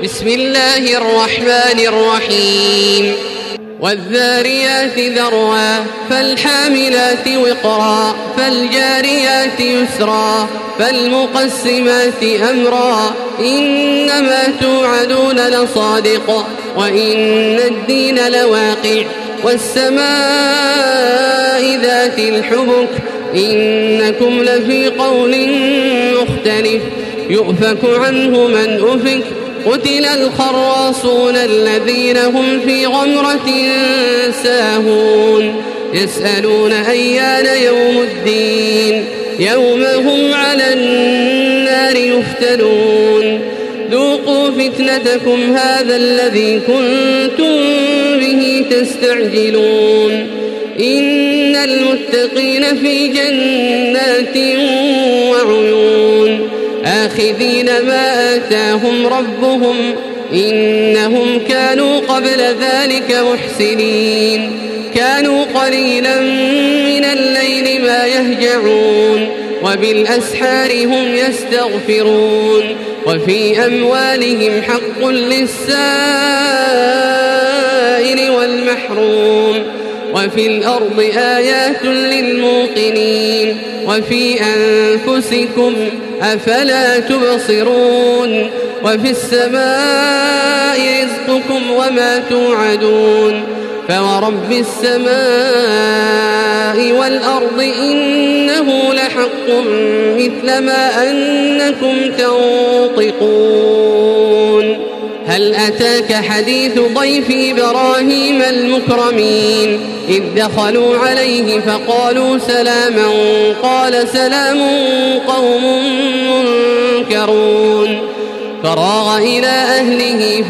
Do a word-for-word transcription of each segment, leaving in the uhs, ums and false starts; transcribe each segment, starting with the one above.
بسم الله الرحمن الرحيم والذاريات ذروا فالحاملات وقرا فالجاريات يسرا فالمقسمات أمرا إنما توعدون لصادق وإن الدين لواقع والسماء ذات الحبك إنكم لفي قول مختلف يؤفك عنه من أفك قتل الخراصون الذين هم في غمرة ساهون يسألون أيان يوم الدين يوم هم على النار يفتنون ذوقوا فتنتكم هذا الذي كنتم به تستعجلون إن المتقين في جنات وعيون آخذين ما آتاهم ربهم إنهم كانوا قبل ذلك محسنين كانوا قليلا من الليل ما يهجعون وبالأسحار هم يستغفرون وفي أموالهم حق للسائل والمحروم وفي الأرض آيات للموقنين وفي أنفسكم أفلا تبصرون وفي السماء رزقكم وما توعدون فورب السماء والأرض إنه لحق مثل ما أنكم تنطقون هل أتاك حديث ضيف إبراهيم المكرمين إذ دخلوا عليه فقالوا سلاما قال سلام قوم منكرون فراغ إلى أهله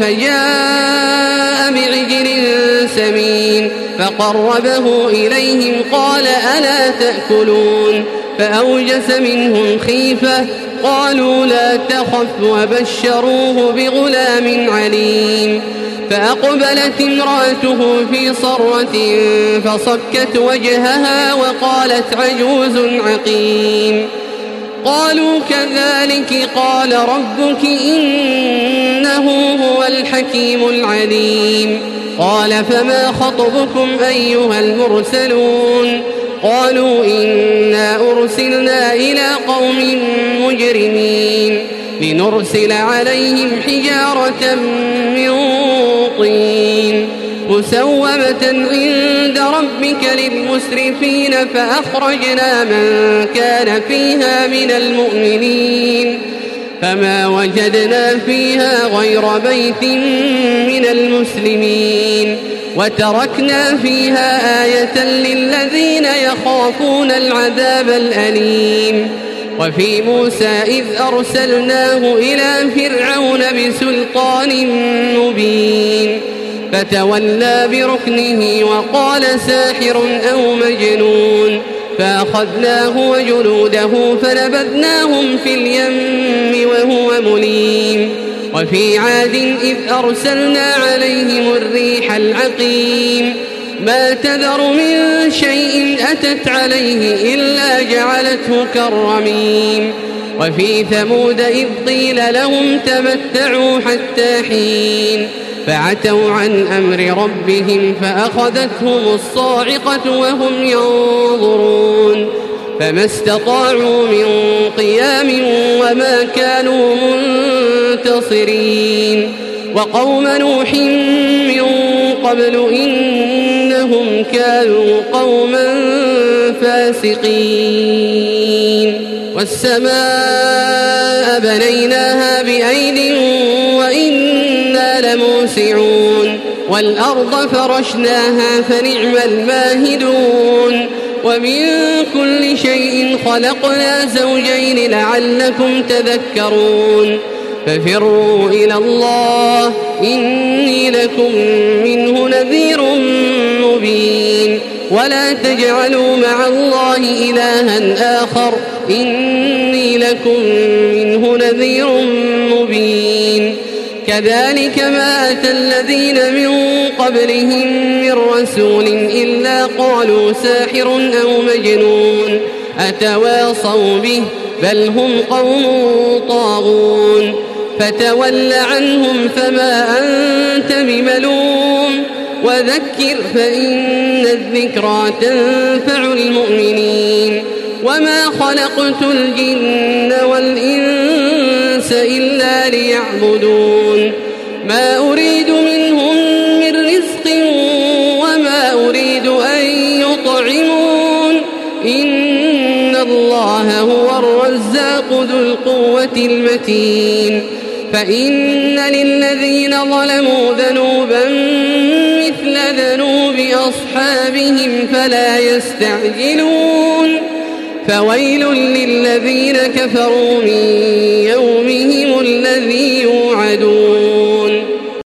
فجاء بعجل سمين فقربه إليهم قال ألا تأكلون فأوجس منهم خيفة قالوا لا تخف وبشروه بغلام عليم فأقبلت امرأته في صرة فصكت وجهها وقالت عجوز عقيم قالوا كذلك قال ربك إنه هو الحكيم العليم قال فما خطبكم أيها المرسلون قالوا إنا أرسلنا إلى قوم مجرمين لنرسل عليهم حجارة من طين مسومة عند ربك للمسرفين فأخرجنا من كان فيها من المؤمنين فما وجدنا فيها غير بيت من المسلمين وتركنا فيها آية للذين يخافون العذاب الأليم وفي موسى إذ أرسلناه إلى فرعون بسلطان مبين فتولى بركنه وقال ساحر أو مجنون فأخذناه وجنوده فنبذناهم في اليم وهو مليم وفي عاد إذ أرسلنا عليهم الريح العقيم ما تذر من شيء أتت عليه إلا جعلته كالرميم وفي ثمود إذ قيل لهم تمتعوا حتى حين فعتوا عن أمر ربهم فأخذتهم الصاعقة وهم ينظرون فما استطاعوا من قيام وما كانوا منتصرين وقوم نوح من قبل إنهم كانوا قوما فاسقين والسماء بنيناها بأيد وإنا لموسعون والأرض فرشناها فنعم الماهدون ومن كل شيء خلقنا زوجين لعلكم تذكرون ففروا إلى الله إني لكم منه نذير مبين ولا تجعلوا مع الله إلها آخر إني لكم منه نذير مبين كذلك ما أتى الذين من قبلهم من رسول إلا قالوا ساحر أو مجنون أتواصوا به بل هم قوم طاغون فتول عنهم فما أنت بملوم وذكر فإن الذكرى تنفع المؤمنين وما خلقت الجن والإنس إلا ليعبدون ما أريد منهم من رزق وما أريد أن يطعمون إن الله هو الرزاق ذو القوة المتين فإن للذين ظلموا ذنوبا مثل ذنوب أصحابهم فلا يستعجلون فويل للذين كفروا من يومهم الذي يوعدون